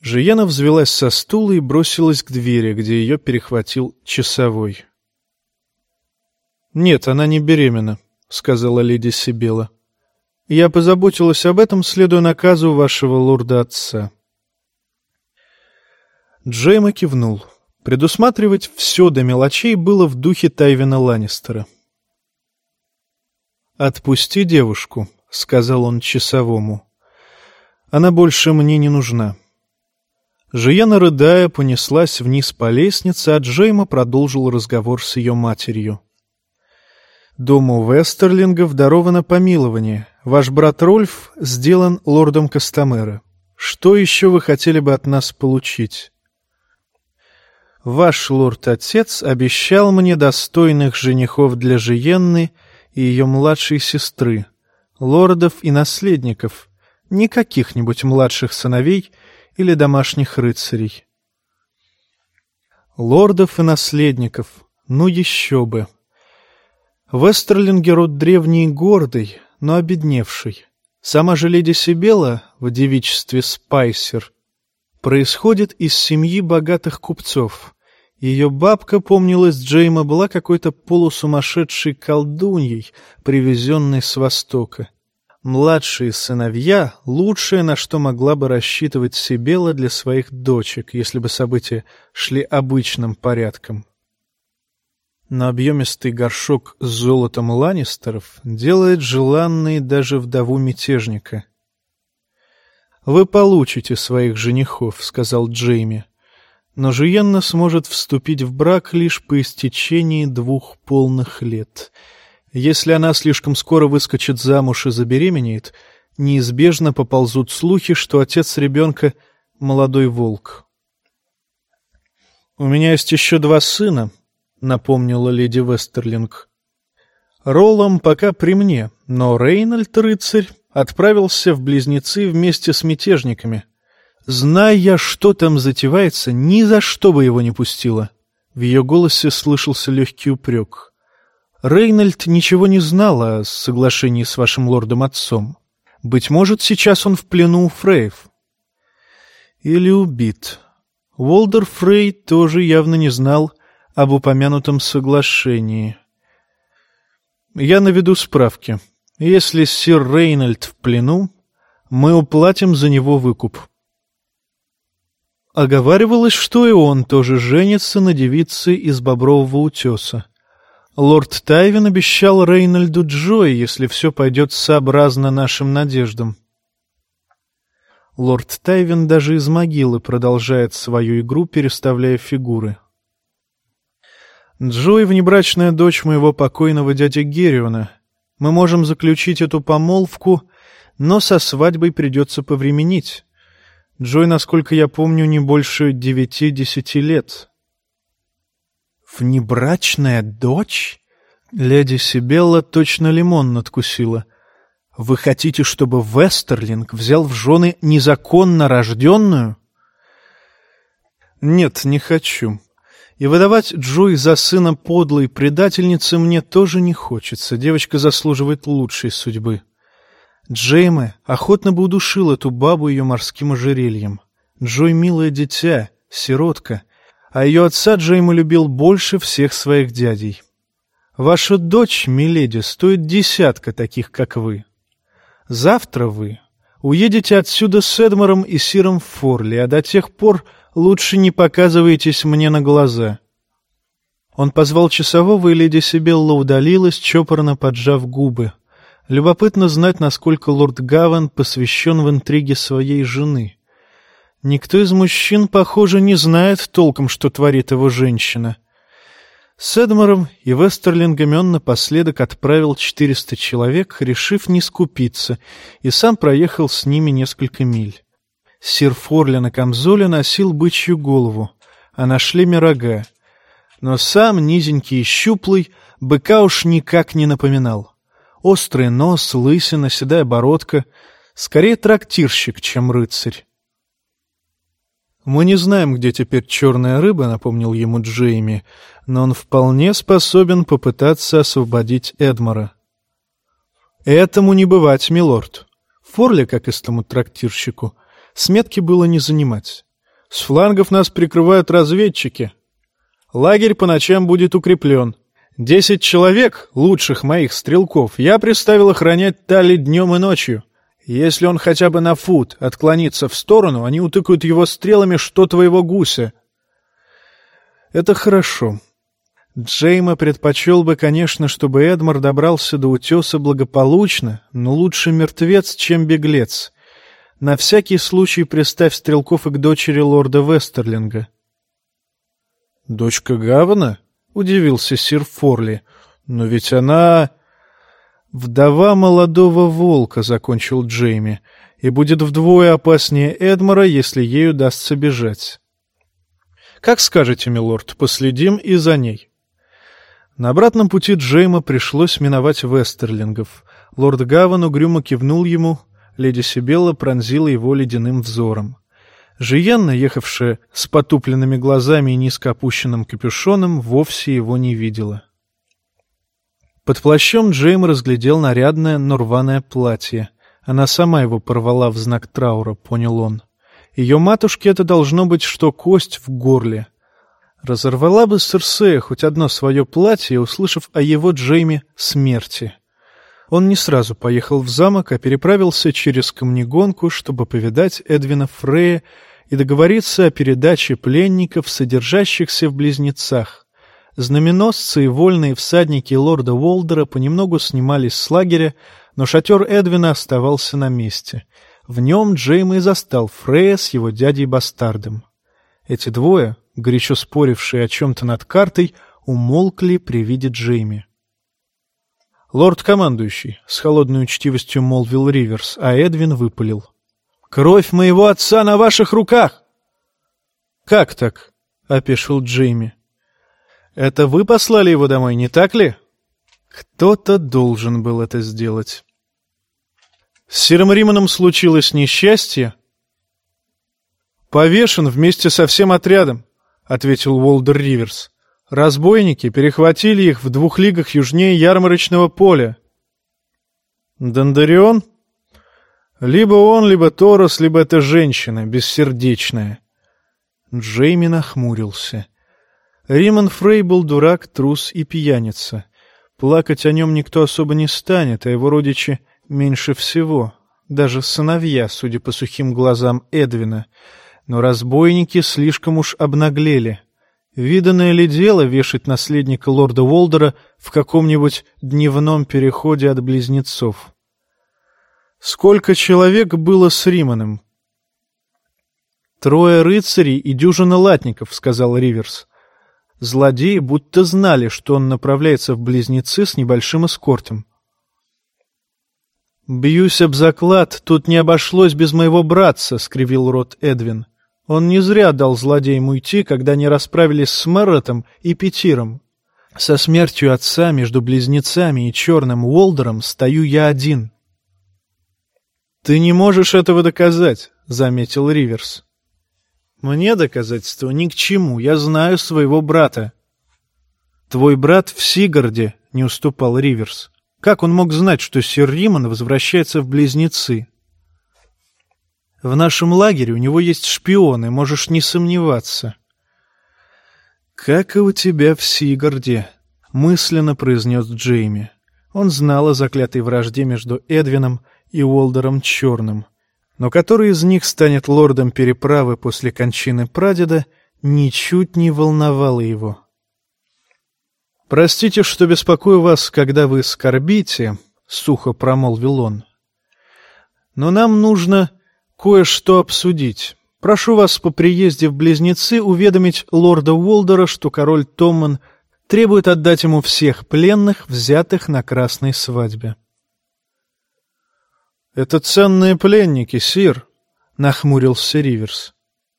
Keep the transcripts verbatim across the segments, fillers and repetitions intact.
Жиена взвилась со стула и бросилась к двери, где ее перехватил часовой. «Нет, она не беременна», — сказала леди Сибила. «Я позаботилась об этом, следуя наказу вашего лорда-отца». Джейма кивнул. Предусматривать все до мелочей было в духе Тайвина Ланнистера. «Отпусти девушку», — сказал он часовому. «Она больше мне не нужна». Жиена, рыдая, понеслась вниз по лестнице, а Джейма продолжил разговор с ее матерью. «Дому Вестерлингов даровано помилование. Ваш брат Рольф сделан лордом Костомера. Что еще вы хотели бы от нас получить?» «Ваш лорд-отец обещал мне достойных женихов для Жиенны и ее младшей сестры, лордов и наследников, не каких-нибудь младших сыновей или домашних рыцарей». Лордов и наследников, ну еще бы. Вестерлинги род древний и гордый, но обедневший. Сама же леди Сибела в девичестве Спайсер происходит из семьи богатых купцов. Ее бабка, помнилась Джейма, была какой-то полусумасшедшей колдуньей, привезенной с Востока. Младшие сыновья — лучшее, на что могла бы рассчитывать Сибела для своих дочек, если бы события шли обычным порядком. Но объемистый горшок с золотом Ланнистеров делает желанной даже вдову мятежника. «Вы получите своих женихов», — сказал Джейми, «но Жиенна сможет вступить в брак лишь по истечении двух полных лет. Если она слишком скоро выскочит замуж и забеременеет, неизбежно поползут слухи, что отец ребенка — молодой волк». «У меня есть еще два сына», — напомнила леди Вестерлинг. «Роллом пока при мне, но Рейнольд, рыцарь, отправился в близнецы вместе с мятежниками. Зная я, что там затевается, ни за что бы его не пустила». В ее голосе слышался легкий упрек. «Рейнольд ничего не знал о соглашении с вашим лордом-отцом. Быть может, сейчас он в плену у Фрейв. Или убит. Уолдер Фрей тоже явно не знал об упомянутом соглашении. Я наведу справки. Если сир Рейнольд в плену, мы уплатим за него выкуп». Оговаривалось, что и он тоже женится на девице из Бобрового утеса. Лорд Тайвин обещал Рейнольду Джой, если все пойдет сообразно нашим надеждам. Лорд Тайвин даже из могилы продолжает свою игру, переставляя фигуры. Джой — внебрачная дочь моего покойного дяди Гериона. Мы можем заключить эту помолвку, но со свадьбой придется повременить. Джой, насколько я помню, не больше девяти-десяти лет. «Внебрачная дочь?» Леди Сибелла точно лимон надкусила. «Вы хотите, чтобы Вестерлинг взял в жены незаконно рожденную?» «Нет, не хочу. И выдавать Джой за сына подлой предательницы мне тоже не хочется. Девочка заслуживает лучшей судьбы. Джейме охотно бы удушил эту бабу ее морским ожерельем. Джой — милое дитя, сиротка, а ее отца Джейме любил больше всех своих дядей. Ваша дочь, миледи, стоит десятка таких, как вы. Завтра вы уедете отсюда с Эдмором и сиром Форли, а до тех пор лучше не показывайтесь мне на глаза». Он позвал часового, и леди Сибелла удалилась, чопорно поджав губы. Любопытно знать, насколько лорд Гаван посвящен в интриги своей жены. Никто из мужчин, похоже, не знает толком, что творит его женщина. С Эдмором и Вестерлингами он напоследок отправил четыреста человек, решив не скупиться, и сам проехал с ними несколько миль. Сир Форли на камзоле носил бычью голову, а на шлеме рога. Но сам, низенький и щуплый, быка уж никак не напоминал. Острый нос, лысина, седая бородка. Скорее трактирщик, чем рыцарь. «Мы не знаем, где теперь черная рыба», — напомнил ему Джейми, «но он вполне способен попытаться освободить Эдмора». «Этому не бывать, милорд». Форли, как и тому трактирщику, сметки было не занимать. С флангов нас прикрывают разведчики. Лагерь по ночам будет укреплен. Десять человек, лучших моих стрелков, я приставил охранять Талли днем и ночью. Если он хотя бы на фут отклонится в сторону, они утыкают его стрелами, что твоего гуся. Это хорошо. Джейма предпочел бы, конечно, чтобы Эдмар добрался до утеса благополучно, но лучше мертвец, чем беглец. На всякий случай приставь стрелков и к дочери лорда Вестерлинга. — Дочка Гавана? — удивился сир Форли. — Но ведь она... — Вдова молодого волка, — закончил Джейми, — и будет вдвое опаснее Эдмара, если ей удастся бежать. — Как скажете, милорд, последим и за ней. На обратном пути Джейма пришлось миновать Вестерлингов. Лорд Гаван угрюмо кивнул ему, леди Сибелла пронзила его ледяным взором. Жиенна, ехавшая с потупленными глазами и низко опущенным капюшоном, вовсе его не видела. Под плащом Джейм разглядел нарядное, но рваное платье. Она сама его порвала в знак траура, понял он. Ее матушке это должно быть, что кость в горле. Разорвала бы Серсея хоть одно свое платье, услышав о его Джейме смерти. Он не сразу поехал в замок, а переправился через Камнегонку, чтобы повидать Эдвина Фрея и договориться о передаче пленников, содержащихся в Близнецах. Знаменосцы и вольные всадники лорда Уолдера понемногу снимались с лагеря, но шатер Эдвина оставался на месте. В нем Джейм и застал Фрея с его дядей-бастардом. Эти двое, горячо спорившие о чем-то над картой, умолкли при виде Джейми. «Лорд-командующий», — с холодной учтивостью молвил Риверс, а Эдвин выпалил. «Кровь моего отца на ваших руках!» «Как так?» — опешил Джейми. «Это вы послали его домой, не так ли?» «Кто-то должен был это сделать». «С сиром Риманом случилось несчастье?» «Повешен вместе со всем отрядом», — ответил Уолдер Риверс. «Разбойники перехватили их в двух лигах южнее ярмарочного поля». «Дондарион?» «Либо он, либо Торос, либо эта женщина, бессердечная». Джейми нахмурился. Риман Фрей был дурак, трус и пьяница. Плакать о нем никто особо не станет, а его родичи меньше всего, даже сыновья, судя по сухим глазам Эдвина. Но разбойники слишком уж обнаглели. Виданное ли дело вешать наследника лорда Уолдера в каком-нибудь дневном переходе от Близнецов? Сколько человек было с Риманом? «Трое рыцарей и дюжина латников», — сказал Риверс. Злодеи будто знали, что он направляется в Близнецы с небольшим эскортом. «Бьюсь об заклад, тут не обошлось без моего братца», — скривил рот Эдвин. «Он не зря дал злодеям уйти, когда они расправились с Мэрротом и Петиром. Со смертью отца между Близнецами и Черным Уолдером стою я один». «Ты не можешь этого доказать», — заметил Риверс. «Мне доказательства ни к чему, я знаю своего брата». «Твой брат в Сигарде», — не уступал Риверс. «Как он мог знать, что сир Риман возвращается в Близнецы?» «В нашем лагере у него есть шпионы, можешь не сомневаться». «Как и у тебя в Сигарде», — мысленно произнес Джейми. Он знал о заклятой вражде между Эдвином и Уолдером Черным. Но который из них станет лордом переправы после кончины прадеда, ничуть не волновало его. «Простите, что беспокою вас, когда вы скорбите», — сухо промолвил он. «Но нам нужно кое-что обсудить. Прошу вас по приезде в Близнецы уведомить лорда Уолдера, что король Томман требует отдать ему всех пленных, взятых на красной свадьбе». «Это ценные пленники, сир», — нахмурился Риверс.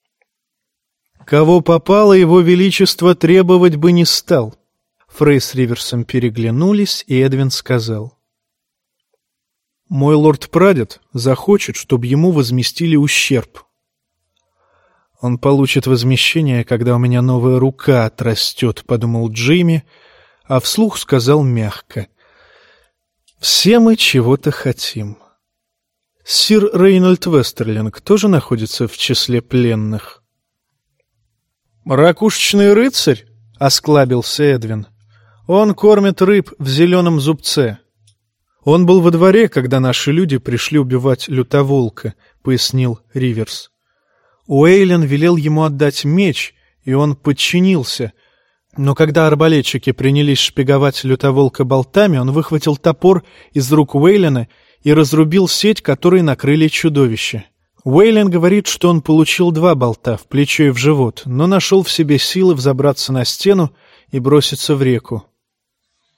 «Кого попало, его величество требовать бы не стал». Фрей с Риверсом переглянулись, и Эдвин сказал. «Мой лорд-прадед захочет, чтобы ему возместили ущерб». «Он получит возмещение, когда у меня новая рука отрастет», — подумал Джейми, а вслух сказал мягко. «Все мы чего-то хотим». «Сир Рейнольд Вестерлинг тоже находится в числе пленных?» «Ракушечный рыцарь?» — осклабился Эдвин. «Он кормит рыб в зеленом зубце». «Он был во дворе, когда наши люди пришли убивать лютоволка», — пояснил Риверс. Уэйлен велел ему отдать меч, и он подчинился. Но когда арбалетчики принялись шпиговать лютоволка болтами, он выхватил топор из рук Уэйлена и разрубил сеть, которой накрыли чудовище. Уэйлен говорит, что он получил два болта в плечо и в живот, но нашел в себе силы взобраться на стену и броситься в реку.